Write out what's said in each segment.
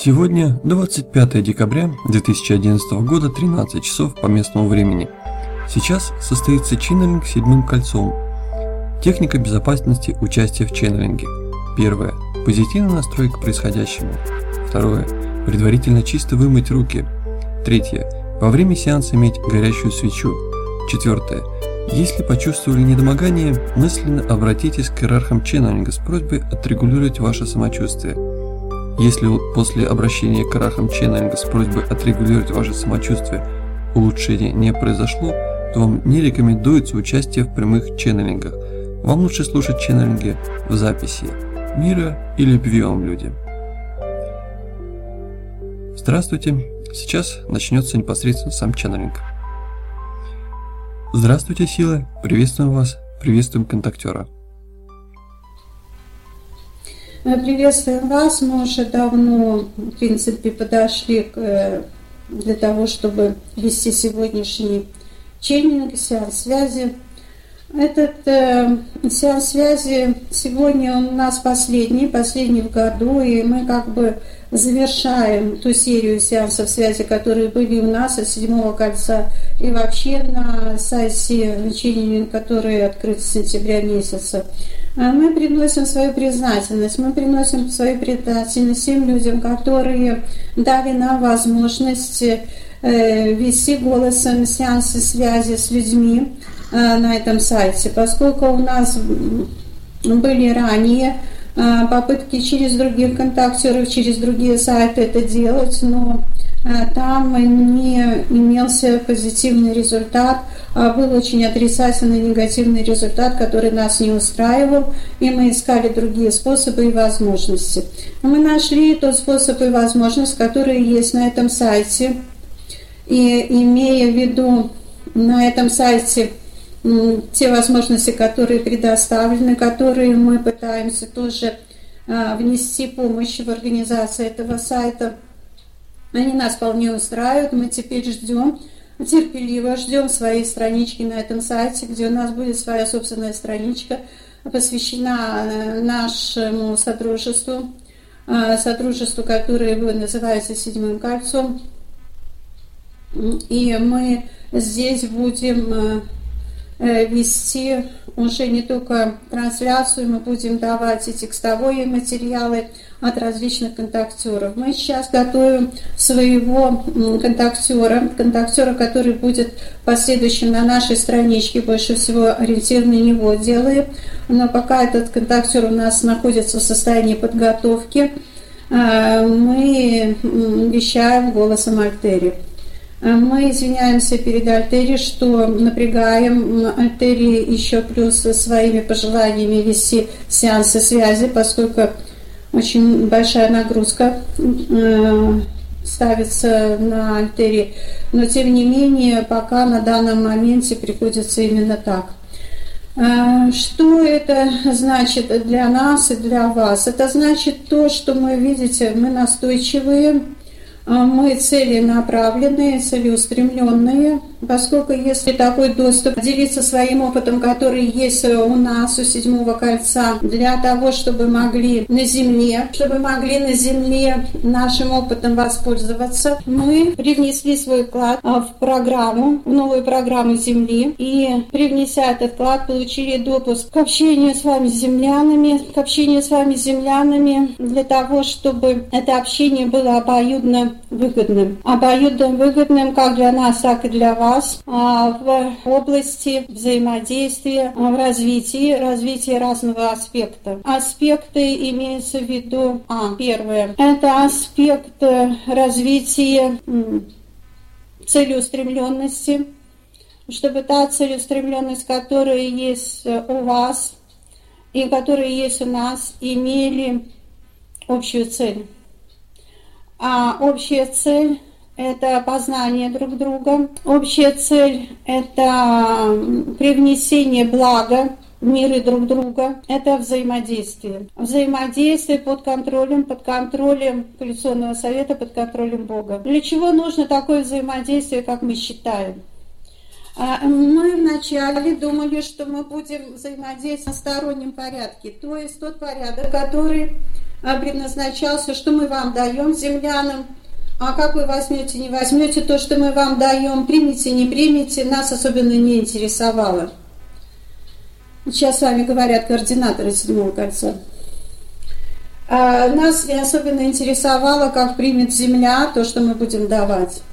Сегодня 25 декабря 2011 года, 13 часов по местному времени. Сейчас состоится ченнелинг седьмым кольцом. Техника безопасности участия в ченнелинге. Первое. Позитивный настрой к происходящему. Второе. Предварительно чисто вымыть руки. Третье. Во время сеанса иметь горящую свечу. Четвертое. Если почувствовали недомогание, мысленно обратитесь к иерархам ченнелинга с просьбой отрегулировать ваше самочувствие. Если после обращения к иерархам ченнелинга с просьбой отрегулировать ваше самочувствие улучшение не произошло, то вам не рекомендуется участие в прямых ченнелингах. Вам лучше слушать ченнелинги в записи. Мира и любви вам, люди. Здравствуйте. Сейчас начнется непосредственно сам ченнелинг. Здравствуйте, силы. Приветствуем вас. Приветствуем контактера. Приветствуем вас. Мы уже давно, в принципе, подошли для того, чтобы вести сегодняшний ченнелинг, сеанс связи. Этот сеанс связи сегодня у нас последний в году, и мы как бы завершаем ту серию сеансов связи, которые были у нас от седьмого кольца и вообще на сайте ченнелинг, который открыт с сентября месяца. Мы приносим свою признательность тем людям, которые дали нам возможность вести голосом сеансы связи с людьми на этом сайте, поскольку у нас были ранее попытки через других контактеров, через другие сайты это делать, но там не имелся позитивный результат, был очень отрицательный, негативный результат, который нас не устраивал, и мы искали другие способы и возможности. Мы нашли тот способ и возможность, которые есть на этом сайте, и имея в виду на этом сайте те возможности, которые предоставлены, которые мы пытаемся тоже внести помощь в организацию этого сайта, они нас вполне устраивают. Мы теперь терпеливо ждем своей странички на этом сайте, где у нас будет своя собственная страничка, посвящена нашему содружеству, которое называется «Седьмым кольцом». И мы здесь будем вести уже не только трансляцию, мы будем давать и текстовые материалы от различных контактеров. Мы сейчас готовим своего контактера, который будет последующим на нашей страничке, больше всего ориентир на него делаем. Но пока этот контактер у нас находится в состоянии подготовки, мы вещаем голосом Альтери. Мы извиняемся перед Альтери, что напрягаем Альтери еще плюс своими пожеланиями вести сеансы связи, поскольку очень большая нагрузка ставится на Альтери. Но тем не менее, пока на данном моменте приходится именно так. Что это значит для нас и для вас? Это значит то, что мы, видите, мы настойчивые, мы целенаправленные, целеустремленные, поскольку если такой доступ, делиться своим опытом, который есть у нас, у седьмого кольца, для того, чтобы могли на земле нашим опытом воспользоваться, мы привнесли свой вклад в новую программу Земли, и привнеся этот вклад, получили допуск к общению с вами землянами, для того, чтобы это общение было обоюдно выгодным как для нас, так и для вас в области взаимодействия, в развитии разного аспекта. Аспекты имеются в виду, первое, это аспект развития целеустремленности, чтобы та целеустремленность, которая есть у вас и которая есть у нас, имели общую цель. А общая цель – это познание друг друга. Общая цель – это привнесение блага в миры друг друга. Это взаимодействие. Взаимодействие под контролем Коалиционного совета, под контролем Бога. Для чего нужно такое взаимодействие, как мы считаем? Мы вначале думали, что мы будем взаимодействовать в стороннем порядке, то есть тот порядок, который предназначался, что мы вам даем, землянам, а как вы возьмете, не возьмете то, что мы вам даем, примете, не примете, нас особенно не интересовало. Сейчас с вами говорят координаторы седьмого кольца. Нас не особенно интересовало, как примет Земля то, что мы будем давать.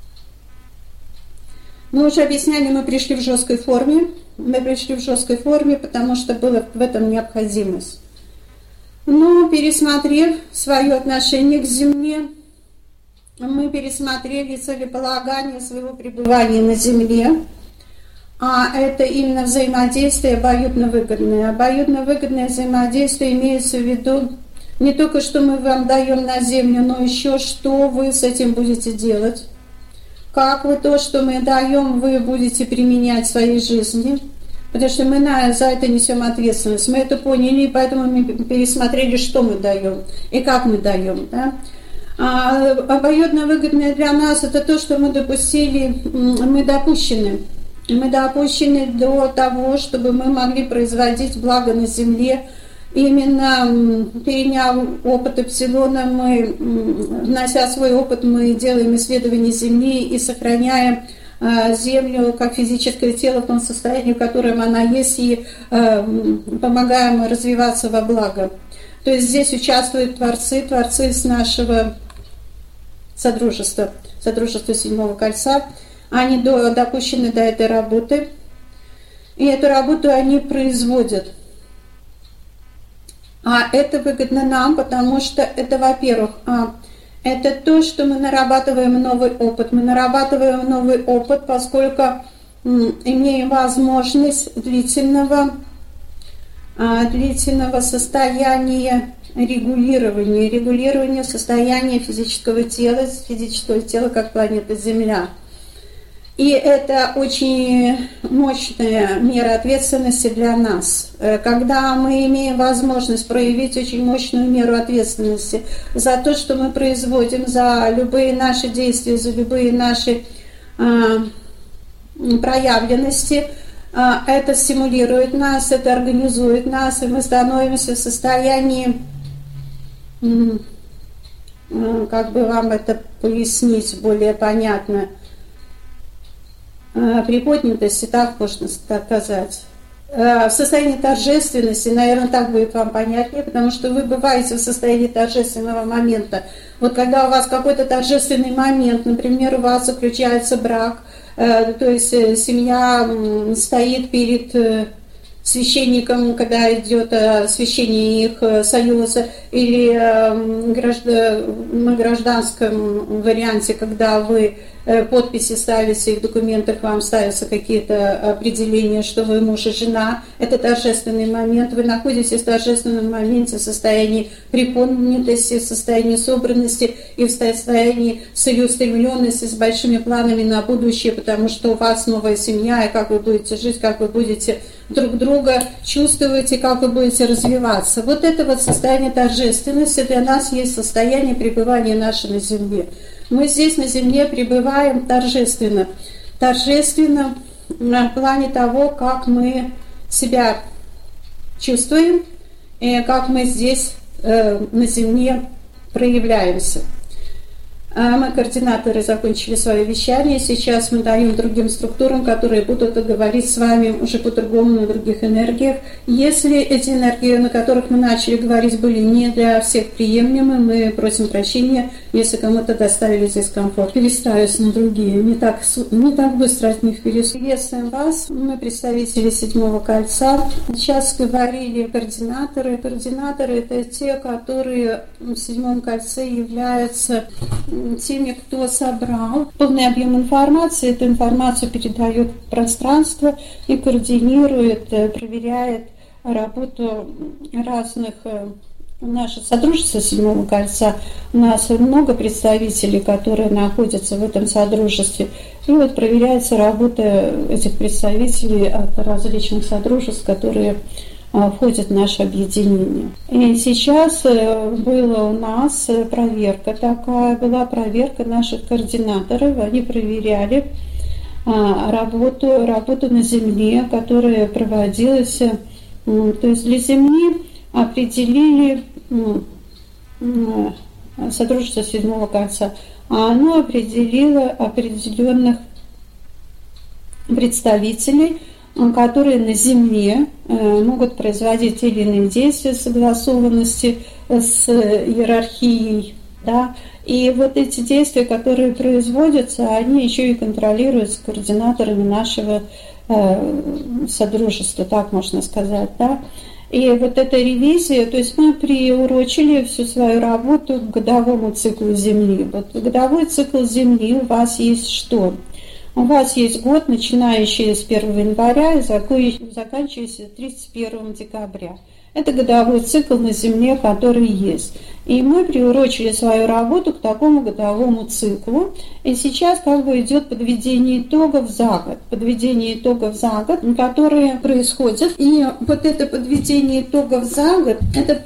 Мы уже объясняли, мы пришли в жесткой форме. Мы пришли в жесткой форме, потому что была в этом необходимость. Но пересмотрев свое отношение к Земле, мы пересмотрели целеполагание своего пребывания на Земле. А это именно взаимодействие обоюдно выгодное. Обоюдно выгодное взаимодействие имеется в виду не только, что мы вам даем на землю, но еще, что вы с этим будете делать. Как вы то, что мы даем, вы будете применять в своей жизни. Потому что мы за это несем ответственность. Мы это поняли, и поэтому мы пересмотрели, что мы даем и как мы даем. Да? А обоюдно выгодное для нас это то, что мы допустили, мы допущены. Мы допущены до того, чтобы мы могли производить благо на земле. Именно переняв опыт Эпсилона, мы, внося свой опыт, мы делаем исследование Земли и сохраняем Землю как физическое тело в том состоянии, в котором она есть, и помогаем развиваться во благо. То есть здесь участвуют творцы с нашего содружества седьмого кольца. Они допущены до этой работы, и эту работу они производят. А это выгодно нам, потому что это, во-первых, это то, что мы нарабатываем новый опыт. Мы нарабатываем новый опыт, поскольку имеем возможность длительного состояния регулирования состояния физического тела как планета Земля. И это очень мощная мера ответственности для нас. Когда мы имеем возможность проявить очень мощную меру ответственности за то, что мы производим, за любые наши действия, за любые наши проявленности, это стимулирует нас, это организует нас, и мы становимся в состоянии, как бы вам это пояснить более понятно, приподнятости, так можно сказать, в состоянии торжественности, наверное, так будет вам понятнее, потому что вы бываете в состоянии торжественного момента. Вот когда у вас какой-то торжественный момент, например, у вас заключается брак, то есть семья стоит перед священником, когда идет освящение их союза, или на гражданском варианте, когда вы подписи ставите, и в документах вам ставятся какие-то определения, что вы муж и жена. Это торжественный момент. Вы находитесь в торжественном моменте в состоянии приподнятости, в состоянии собранности и в состоянии целеустремленности с большими планами на будущее, потому что у вас новая семья, и как вы будете жить, как вы будете друг друга чувствовать и как вы будете развиваться. Вот это вот состояние торжественности для нас есть состояние пребывания наше на земле. Мы здесь на земле пребываем торжественно. Торжественно в плане того, как мы себя чувствуем и как мы здесь на земле проявляемся. Мы, координаторы, закончили свое вещание. Сейчас мы даем другим структурам, которые будут говорить с вами уже по-другому на других энергиях. Если эти энергии, на которых мы начали говорить, были не для всех приемлемы, мы просим прощения, если кому-то доставили здесь комфорт. Перестраиваюсь на другие, не так быстро от них перестраиваюсь. Приветствуем вас, мы представители седьмого кольца. Сейчас говорили координаторы. Координаторы – это те, которые в седьмом кольце являются теми, кто собрал полный объем информации. Эту информацию передает в пространство и координирует, проверяет работу разных. Наше содружество седьмого кольца, у нас много представителей, которые находятся в этом содружестве. И вот проверяется работа этих представителей от различных содружеств, которые входит в наше объединение. И сейчас была у нас проверка такая, была проверка наших координаторов, они проверяли работу на Земле, которая проводилась, то есть для Земли определили Содружество Седьмого кольца, а оно определило определенных представителей, которые на Земле могут производить те или иные действия в согласованности с иерархией, да, и вот эти действия, которые производятся, они еще и контролируются координаторами нашего содружества, так можно сказать, да. И вот эта ревизия, то есть мы приурочили всю свою работу к годовому циклу Земли. Вот годовой цикл Земли у вас есть что? У вас есть год, начинающий с 1 января и заканчивающийся 31 декабря. Это годовой цикл на Земле, который есть. И мы приурочили свою работу к такому годовому циклу. И сейчас как бы идет подведение итогов за год. Подведение итогов за год, которые происходят. И вот это подведение итогов за год,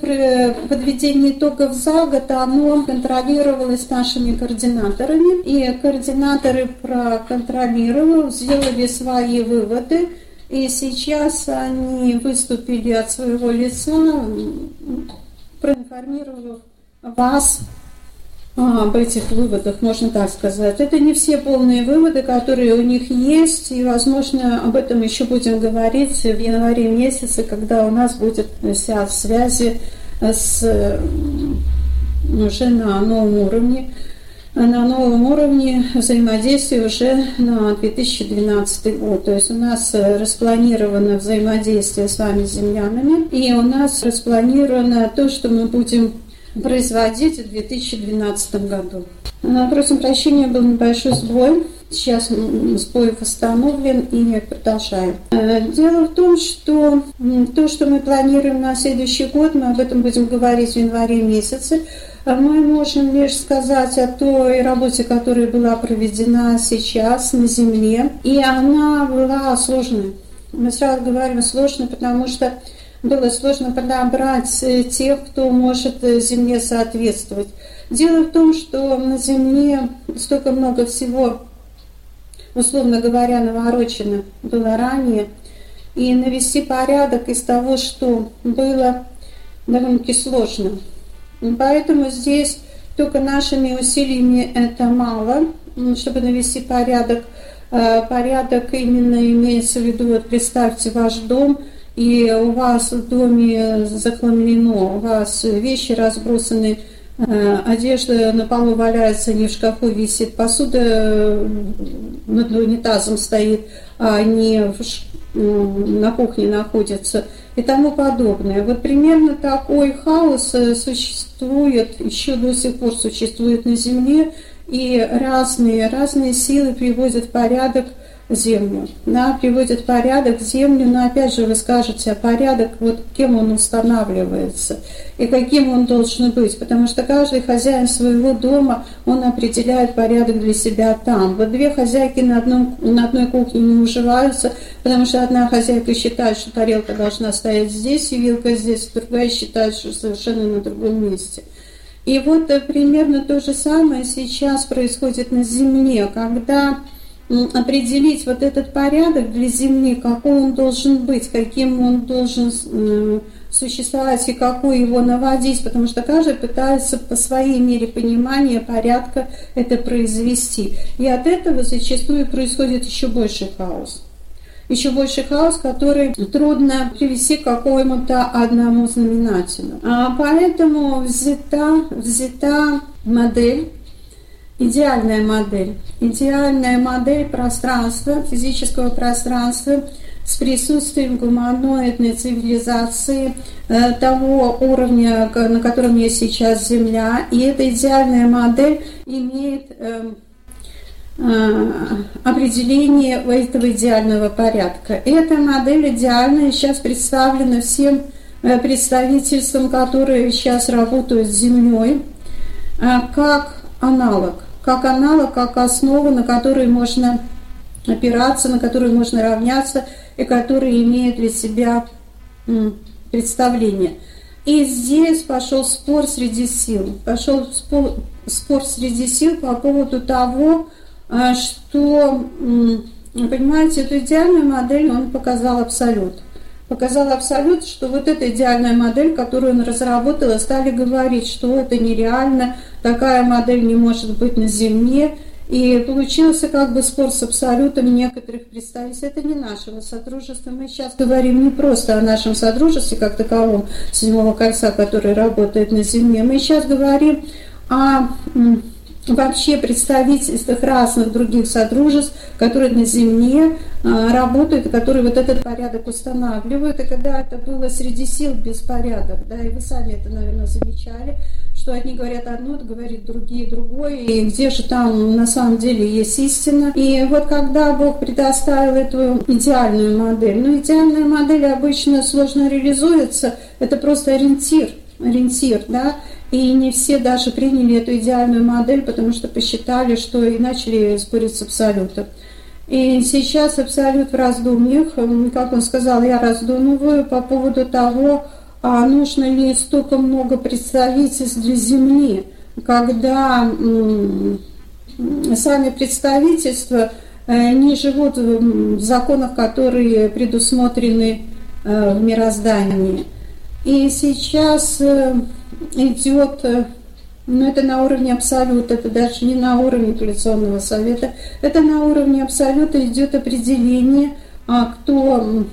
оно контролировалось нашими координаторами. И координаторы проконтролировали, сделали свои выводы. И сейчас они выступили от своего лица, проинформировав вас об этих выводах, можно так сказать. Это не все полные выводы, которые у них есть, и, возможно, об этом еще будем говорить в январе месяце, когда у нас будет вся связь уже на новом уровне взаимодействия уже на 2012 год. То есть у нас распланировано взаимодействие с вами, землянами, и у нас распланировано то, что мы будем производить в 2012 году. Просим прощения, был небольшой сбой. Сейчас сбой восстановлен и продолжаем. Дело в том, что то, что мы планируем на следующий год, мы об этом будем говорить в январе месяце. Мы можем лишь сказать о той работе, которая была проведена сейчас на Земле, и она была сложной. Мы сразу говорим сложной, потому что было сложно подобрать тех, кто может Земле соответствовать. Дело в том, что на Земле столько много всего, условно говоря, наворочено было ранее, и навести порядок из того, что было, довольно-таки сложно. Поэтому здесь только нашими усилиями это мало, чтобы навести порядок. Порядок именно имеется в виду, вот представьте ваш дом, и у вас в доме захламлено, у вас вещи разбросаны, одежда на полу валяется, не в шкафу висит, посуда над унитазом стоит, а не на кухне находится и тому подобное. Вот примерно такой хаос существует, еще до сих пор существует на Земле, и разные силы приводят в порядок Землю. Да, приводят в порядок Землю, но опять же вы скажете, а порядок, вот кем он устанавливается и каким он должен быть, потому что каждый хозяин своего дома, он определяет порядок для себя там. Вот две хозяйки на одной кухне не уживаются, потому что одна хозяйка считает, что тарелка должна стоять здесь и вилка здесь, другая считает, что совершенно на другом месте. И вот примерно то же самое сейчас происходит на Земле, когда определить вот этот порядок для Земли, какой он должен быть, каким он должен существовать и какой его наводить, потому что каждый пытается по своей мере понимания порядка это произвести. И от этого зачастую происходит еще больше хаос. Еще больше хаос, который трудно привести к какому-то одному знаменателю. Поэтому взята модель, идеальная модель пространства, физического пространства с присутствием гуманоидной цивилизации того уровня, на котором есть сейчас Земля. И эта идеальная модель имеет определение этого идеального порядка. Эта модель идеальная сейчас представлена всем представительствам, которые сейчас работают с Землей, как аналог, как основа, на которой можно опираться, на которую можно равняться и который имеет для себя представление. И здесь пошел спор среди сил. Пошел спор среди сил по поводу того, что, понимаете, эту идеальную модель он показал абсолют. Показал Абсолют, что вот эта идеальная модель, которую он разработал, стали говорить, что это нереально, такая модель не может быть на Земле. И получился как бы спор с Абсолютом некоторых представителей. Это не нашего содружества. Мы сейчас говорим не просто о нашем содружестве, как таковом, седьмого кольца, который работает на Земле. Мы сейчас говорим о вообще представительствах разных других содружеств, которые на Земле работают, которые вот этот порядок устанавливают. И когда это было среди сил беспорядок, да, и вы сами это, наверное, замечали, что одни говорят одно, говорят другие другое, и где же там на самом деле есть истина. И вот когда Бог предоставил эту идеальную модель, идеальная модель обычно сложно реализуется, это просто ориентир, да, и не все даже приняли эту идеальную модель, потому что посчитали, что и начали спорить с Абсолютом. И сейчас Абсолют в раздумьях, как он сказал, я раздумываю по поводу того, а нужно ли столько много представительств для Земли, когда сами представительства не живут в законах, которые предусмотрены в мироздании. И сейчас идет, это на уровне Абсолюта, это даже не на уровне Коалиционного совета, это на уровне Абсолюта идет определение, кто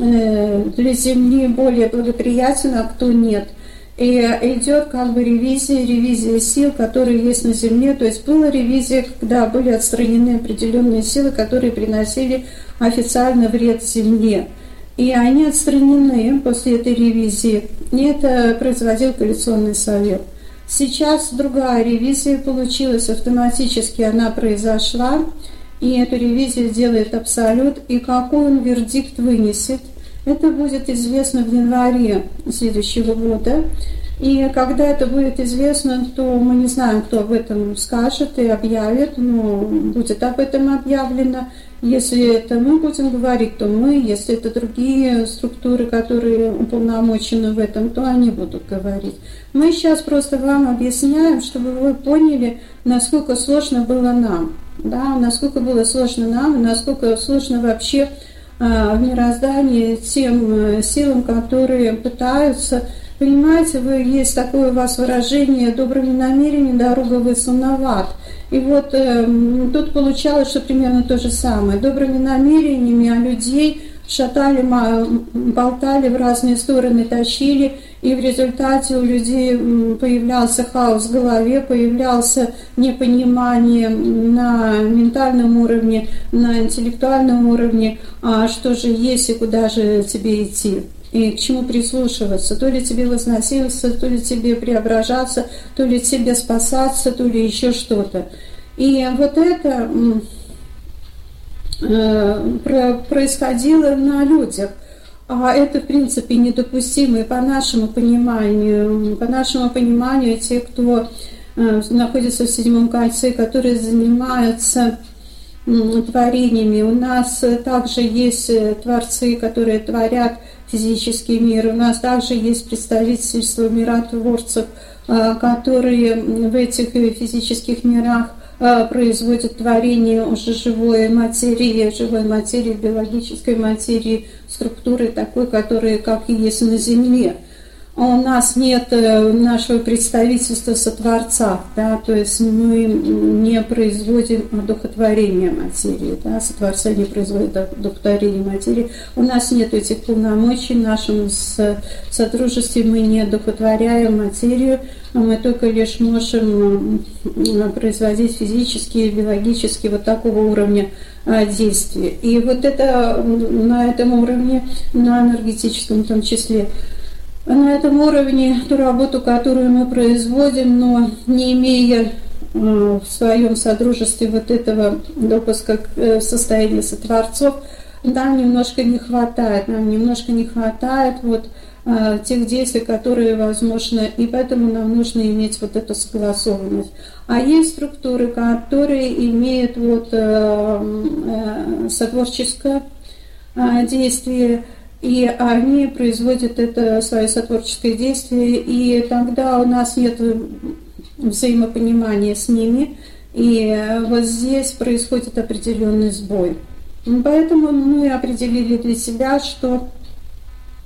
для Земли более благоприятен, а кто нет. И идет как бы ревизия сил, которые есть на Земле. То есть была ревизия, когда были отстранены определенные силы, которые приносили официально вред Земле. И они отстранены после этой ревизии. И это производил Коалиционный совет. Сейчас другая ревизия получилась, автоматически она произошла. И эту ревизию делает Абсолют. И какой он вердикт вынесет, это будет известно в январе следующего года. И когда это будет известно, то мы не знаем, кто об этом скажет и объявит, но будет об этом объявлено. Если это мы будем говорить, то мы, если это другие структуры, которые уполномочены в этом, то они будут говорить. Мы сейчас просто вам объясняем, чтобы вы поняли, насколько сложно было нам, да, насколько было сложно нам, и насколько сложно вообще в мироздании тем силам, которые пытаются. Понимаете, есть такое у вас выражение «добрыми намерениями дорога выслана в ад». И вот тут получалось, что примерно то же самое. Добрыми намерениями, а людей шатали, болтали в разные стороны, тащили, и в результате у людей появлялся хаос в голове, появлялся непонимание на ментальном уровне, на интеллектуальном уровне, а что же есть и куда же тебе идти. И к чему прислушиваться, то ли тебе возноситься, то ли тебе преображаться, то ли тебе спасаться, то ли еще что-то. И вот это происходило на людях. А это, в принципе, недопустимо и по нашему пониманию. По нашему пониманию, те, кто находится в седьмом кольце, которые занимаются творениями. У нас также есть творцы, которые творят физический мир. У нас также есть представительство миротворцев, которые в этих физических мирах производят творение уже живой материи, биологической материи, структуры такой, которая как и есть на Земле. А у нас нет нашего представительства сотворца, да, то есть мы не производим одухотворение материи, да, сотворца не производит одухотворение материи. У нас нет этих полномочий, в нашем содружестве мы не одухотворяем материю, мы только лишь можем производить физические, биологические вот такого уровня действия. И вот это на этом уровне, на энергетическом в том числе, на этом уровне ту работу, которую мы производим, но не имея в своем содружестве вот этого допуска к состоянию сотворцов, нам немножко не хватает вот тех действий, которые возможны, и поэтому нам нужно иметь вот эту согласованность. А есть структуры, которые имеют вот сотворческое действие, и они производят это свое сотворческое действие, и тогда у нас нет взаимопонимания с ними, и вот здесь происходит определенный сбой. Поэтому мы определили для себя, что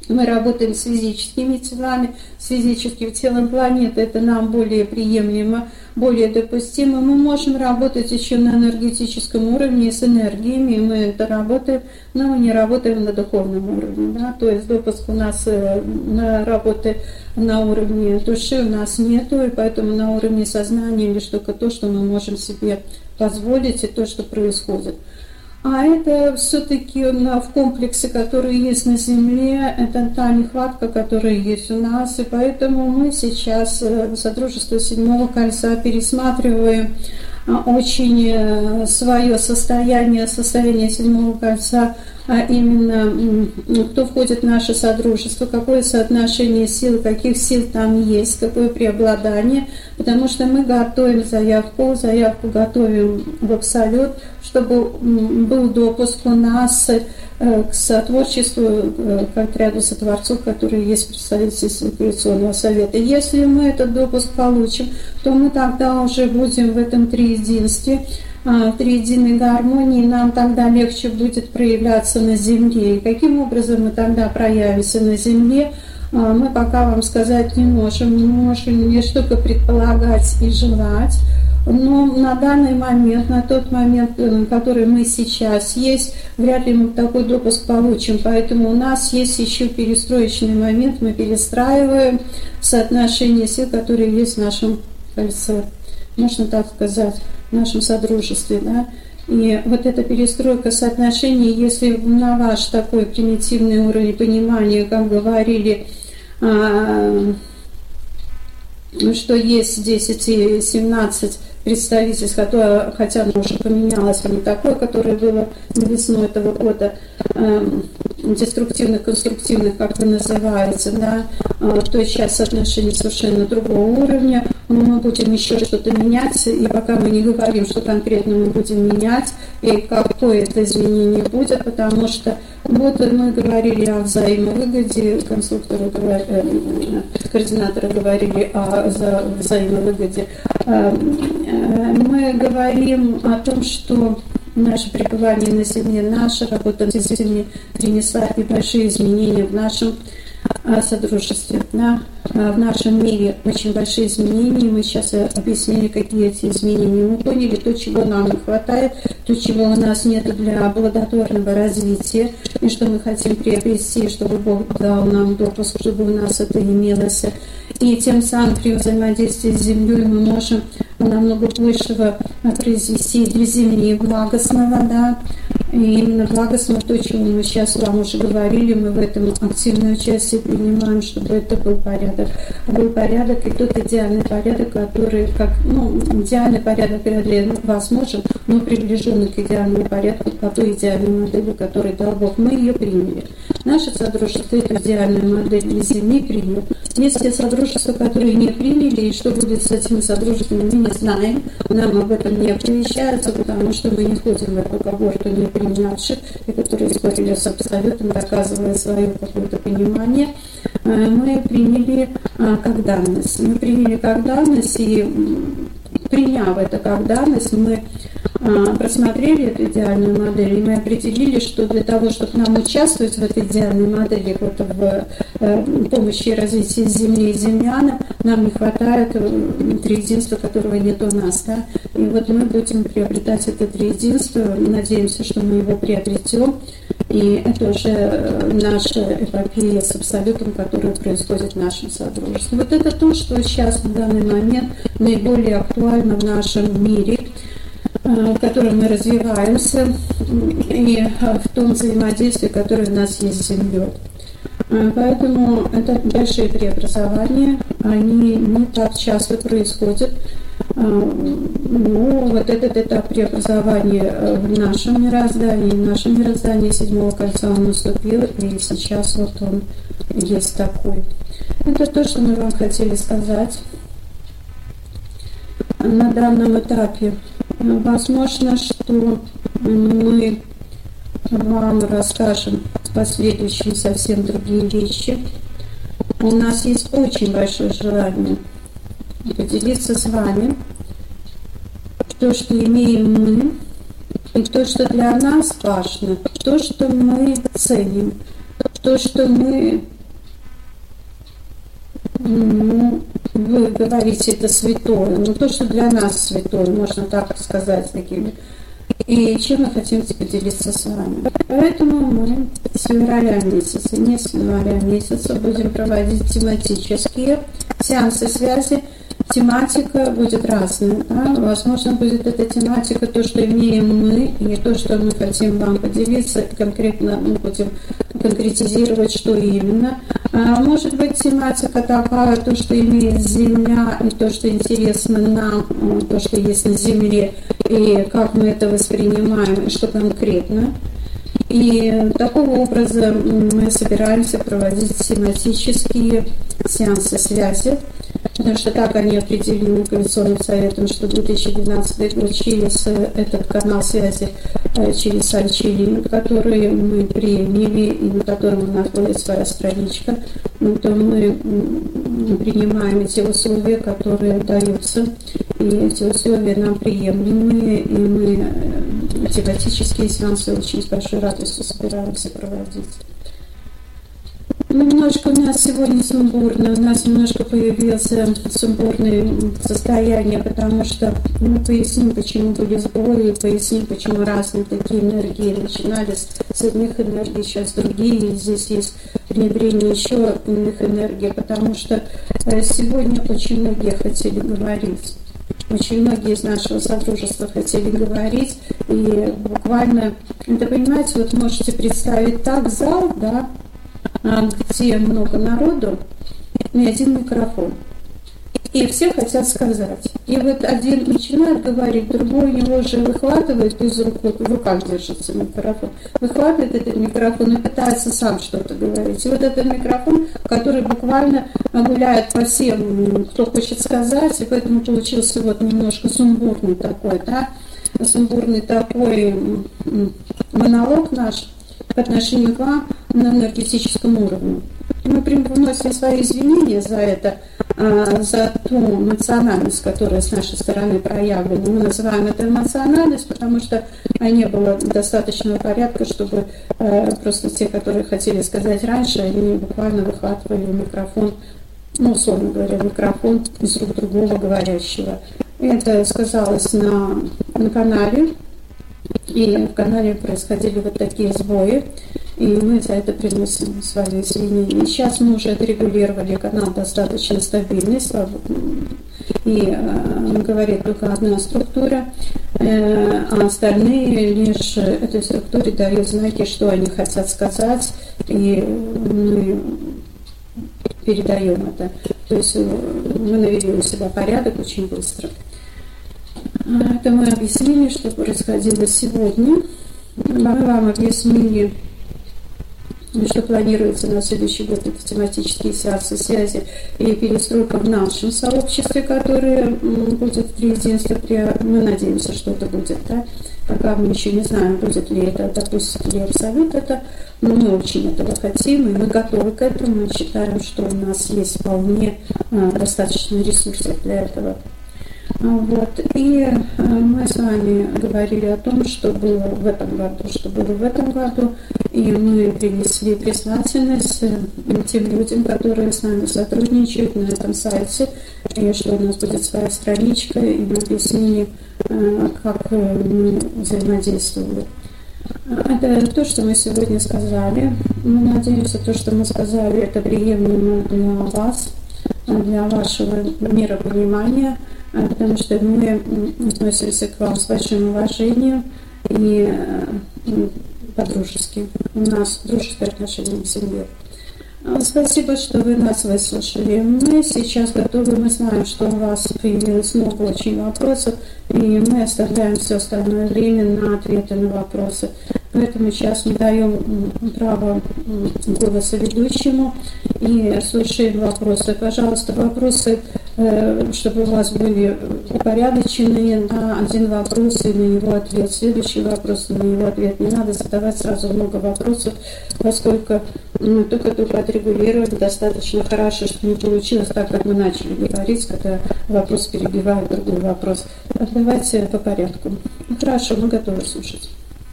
Мы работаем с физическими телами, с физическим телом планеты, это нам более приемлемо, более допустимо. Мы можем работать еще на энергетическом уровне с энергиями, мы это работаем, но мы не работаем на духовном уровне. Да? То есть допуск у нас на работы на уровне души у нас нету, и поэтому на уровне сознания лишь только то, что мы можем себе позволить, и то, что происходит. А это все-таки в комплексе, который есть на Земле, это та нехватка, которая есть у нас. И поэтому мы сейчас в Содружестве Седьмого Кольца пересматриваем очень свое состояние Седьмого Кольца, а именно кто входит в наше Содружество, какое соотношение сил, каких сил там есть, какое преобладание, потому что мы готовим заявку готовим в Абсолют, чтобы был допуск у нас к сотворчеству, к отряду сотворцов, которые есть представители Коалиционного совета. Если мы этот допуск получим, то мы тогда уже будем в этом триединстве, в триединой гармонии, нам тогда легче будет проявляться на Земле. И каким образом мы тогда проявимся на Земле, мы пока вам сказать не можем. Мы можем лишь только предполагать и желать. Но на данный момент, на тот момент, который мы сейчас есть, вряд ли мы такой допуск получим. Поэтому у нас есть еще перестроечный момент, мы перестраиваем соотношение сил, которые есть в нашем кольце, можно так сказать, в нашем содружестве. Да? И вот эта перестройка соотношений, если на ваш такой примитивный уровень понимания, как говорили, что есть здесь эти 17 представительств, хотя оно уже поменялось, а не такое, которое было весной этого года, деструктивных, конструктивных, как вы называете, да, то есть сейчас соотношение совершенно другого уровня, но мы будем еще что-то менять, и пока мы не говорим, что конкретно мы будем менять, и какое это изменение будет, потому что вот мы говорили о взаимовыгоде, координаторы говорили о взаимовыгоде. Мы говорим о том, что наше пребывание на Земле, наша работа на Земле принесла и большие изменения в нашем содружестве, да, в нашем мире очень большие изменения. Мы сейчас объяснили, какие эти изменения. Мы поняли то, чего нам не хватает, то, чего у нас нет для плодотворного развития, и что мы хотим приобрести, чтобы Бог дал нам допуск, чтобы у нас это имелось. И тем самым при взаимодействии с Землей мы можем намного большего произвести для Земли благостного, да, и именно благостного, то, чего мы сейчас вам уже говорили, мы в этом активное участие принимаем, чтобы это был порядок. Был порядок, и тот идеальный порядок, который, идеальный порядок вряд ли возможен, но приближенный к идеальному порядку, по той идеальной модели, которую дал Бог. Мы ее приняли. Наше содружество эту идеальную модель для Земли приняло. Есть те содружества, которые не приняли, и что будет с этими содружествами, мы не знаем. Нам об этом не оповещаются, потому что мы не входим в эту когорту не принявших, и которые спорили с Абсолютом, доказывая свое какое-то понимание. Мы приняли как данность. Мы приняли как данность, и приняв это как данность, мы просмотрели эту идеальную модель, и мы определили, что для того, чтобы нам участвовать в этой идеальной модели, вот в помощи и развитии Земли и землянам, нам не хватает триединства, которого нет у нас. Да? И вот мы будем приобретать это триединство, надеемся, что мы его приобретем, и это уже наша эпопея с Абсолютом, которая происходит в нашем содружестве. Вот это то, что сейчас в данный момент наиболее актуально в нашем мире, в котором мы развиваемся, и в том взаимодействии, которое у нас есть с Землей. Поэтому это большие преобразования, они не так часто происходят. Но вот этот этап преобразования в нашем мироздании седьмого кольца он наступил, и сейчас вот он есть такой. Это то, что мы вам хотели сказать на данном этапе. Возможно, что мы вам расскажем последующие совсем другие вещи. У нас есть очень большое желание поделиться с вами то, что имеем мы, и то, что для нас важно, то, что мы ценим, то, что мы Ну, вы говорите, это святое, но то, что для нас святое, можно так сказать, такими. И чем мы хотим поделиться с вами. Поэтому мы с февраля месяца, не с января месяца, будем проводить тематические сеансы связи. Тематика будет разная. Да? Возможно, будет эта тематика, то, что имеем мы, и то, что мы хотим вам поделиться, конкретно мы будем конкретизировать, что именно. А может быть, тематика такая, то, что имеет Земля, и то, что интересно нам, то, что есть на Земле, и как мы это воспринимаем, и что конкретно. И такого образа мы собираемся проводить тематические сеансы связи, потому что так они определены Коалиционным советом, что 2012 год через этот канал связи, через сайт Чилинг, который мы приняли, и на котором у нас будет своя страничка, то мы принимаем эти условия, которые даются, и эти условия нам приемлемые, и мы тематические сеансы очень с большой радостью собираемся проводить. Немножко у нас сегодня сумбурно, у нас немножко появился сумбурное состояние, потому что мы поясним, почему были сбои, поясним, почему разные такие энергии начинались с одних энергий, сейчас другие, и здесь есть внедрение еще иных энергий, потому что сегодня очень многие хотели говорить. Очень многие из нашего содружества хотели говорить, и буквально, это, понимаете, вот можете представить так зал, да, где много народу и один микрофон. И все хотят сказать. И вот один начинает говорить, другой у него же выхватывает из рук, в руках держится микрофон, выхватывает этот микрофон и пытается сам что-то говорить. И вот этот микрофон, который буквально гуляет по всем, кто хочет сказать, и поэтому получился вот немножко сумбурный такой, да, сумбурный такой монолог наш по отношению к вам на энергетическом уровне. Мы приносим свои извинения за это, за ту эмоциональность, которая с нашей стороны проявлена. Мы называем это эмоциональность, потому что не было достаточного порядка, чтобы просто те, которые хотели сказать раньше, они буквально выхватывали микрофон, ну, условно говоря, микрофон из рук другого говорящего. Это сказалось на канале. И в канале происходили вот такие сбои, и мы за это приносим свои извинения. И сейчас мы уже отрегулировали канал достаточно стабильный, и говорит только одна структура, а остальные лишь этой структуре дают знаки, что они хотят сказать, и мы передаем это. То есть мы навели у себя порядок очень быстро. Это мы объяснили, что происходило сегодня. Мы вам объяснили, что планируется на следующий год, это тематические сеансы связи и перестройка в нашем сообществе, которое будет в 3 сентября. Мы надеемся, что это будет, да? Пока мы еще не знаем, будет ли это, допустит ли Абсолют это, но мы очень этого хотим, и мы готовы к этому. Мы считаем, что у нас есть вполне достаточно ресурсов для этого. Вот. И мы с вами говорили о том, что было в этом году, и мы принесли признательность тем людям, которые с нами сотрудничают на этом сайте, и что у нас будет своя страничка, и мы объяснили, как мы взаимодействовали. Это то, что мы сегодня сказали. Мы надеемся, то, что мы сказали, это приемлемо для вас, для вашего миропонимания, потому что мы относимся к вам с большим уважением и по-дружески. У нас дружеское отношение к семье. Спасибо, что вы нас выслушали. Мы сейчас готовы, мы знаем, что у вас появилось много очень вопросов, и мы оставляем все остальное время на ответы на вопросы. Поэтому сейчас мы даем право голоса ведущему и слушаем вопросы. Пожалуйста, вопросы, чтобы у вас были упорядоченные на один вопрос и на его ответ. Следующий вопрос и на его ответ. Не надо задавать сразу много вопросов, поскольку мы только отрегулировали достаточно хорошо, чтобы не получилось так, как мы начали говорить, когда вопрос перебивает другой вопрос. Давайте по порядку. Хорошо, мы готовы слушать.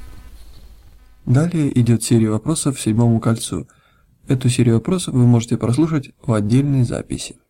Далее идет серия вопросов к 7-му кольцу. Эту серию вопросов вы можете прослушать в отдельной записи.